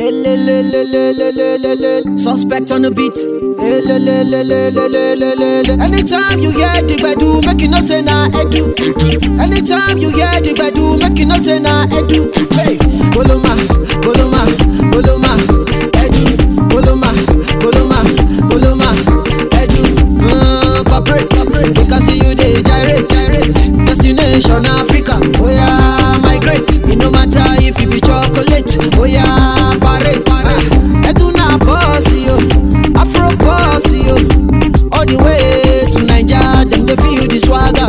Suspect on the beat. Anytime you hear the bedu, make you know say na edu. Anytime you hear the bedu, make you know say na edu. Hey, boloma, boloma, boloma, edu, boloma, boloma, boloma, edu. Corporate, because see you dey gyrate. Destination Africa, oh yeah, migrate. It no matter if you be chocolate, oh yeah, parade. Edu na boss yo, Afro boss yo. All the way to Nigeria, them they feel the swagger.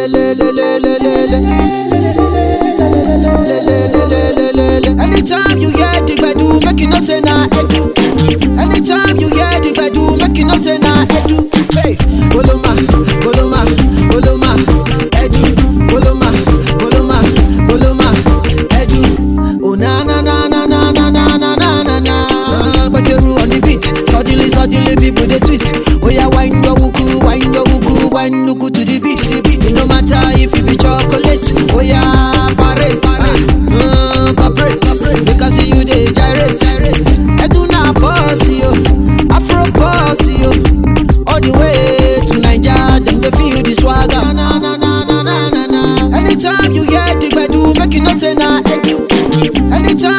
Anytime you hear the bedu, make you know say na edu. Anytime you hear the bedu, make you know say na edu. Hey, boloma, boloma, boloma, edu, boloma, boloma, boloma, edu. Oh na na na na na na na na na na. Bateru on the beat, suddenly people they twist. Oh yeah, wine your wuku, wine nuku to the beat. It no matter if you be chocolate. Oh yeah, parade. Corporate, because see you dey gyrate. Edu na boss yo, Afro boss yo. All the way to Nigeria, them they feel the swagger. Na. Anytime you hear the bedu, make you know say na edu. Anytime